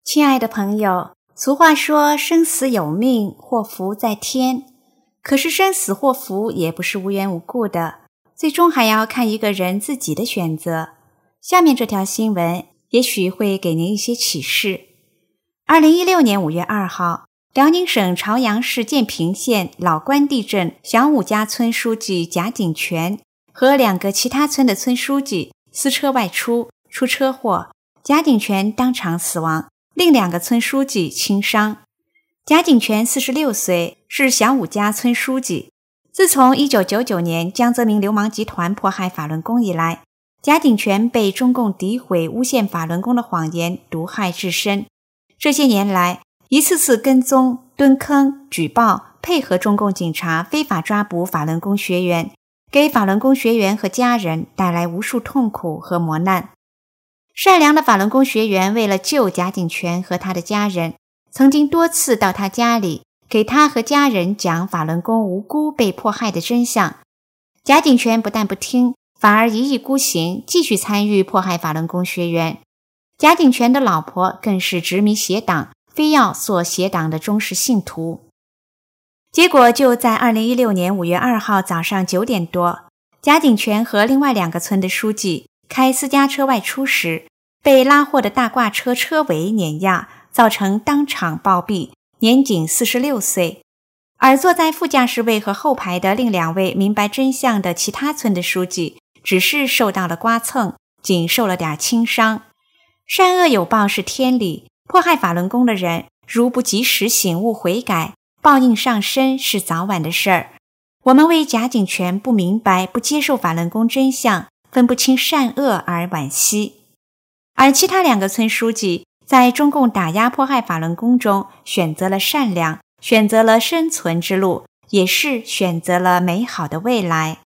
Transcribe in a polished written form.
亲爱的朋友，俗话说生死有命，祸福在天。可是生死祸福也不是无缘无故的，最终还要看一个人自己的选择。下面这条新闻也许会给您一些启示。2016年5月2号，辽宁省朝阳市建平县老关地镇祥武家村书记贾景全和2个其他村的村书记私车外出车祸，贾景全当场死亡，另2个村书记轻伤。贾景全46岁，是祥武家村书记。自从1999年江泽民流氓集团迫害法轮功以来，贾景全被中共诋毁诬陷法轮功的谎言毒害至深。这些年来，一次次跟踪、蹲坑、举报，配合中共警察非法抓捕法轮功学员，给法轮功学员和家人带来无数痛苦和磨难。善良的法轮功学员为了救贾景全和他的家人，曾经多次到他家里，给他和家人讲法轮功无辜被迫害的真相。贾景全不但不听，反而一意孤行，继续参与迫害法轮功学员。贾景全的老婆更是执迷邪党，非要做邪党的忠实信徒。结果就在2016年5月2号早上9点多，贾景全和另外2个村的书记开私家车外出时，被拉货的大挂车车尾碾压，造成当场暴毙，年仅46岁。而坐在副驾驶位和后排的另2位明白真相的其他村的书记，只是受到了刮蹭，仅受了点轻伤。善恶有报是天理，迫害法轮功的人如不及时醒悟悔改，报应上身是早晚的事儿。我们为贾景全不明白、不接受法轮功真相，分不清善恶而惋惜。而其他2个村书记在中共打压迫害法轮功中选择了善良，选择了生存之路，也是选择了美好的未来。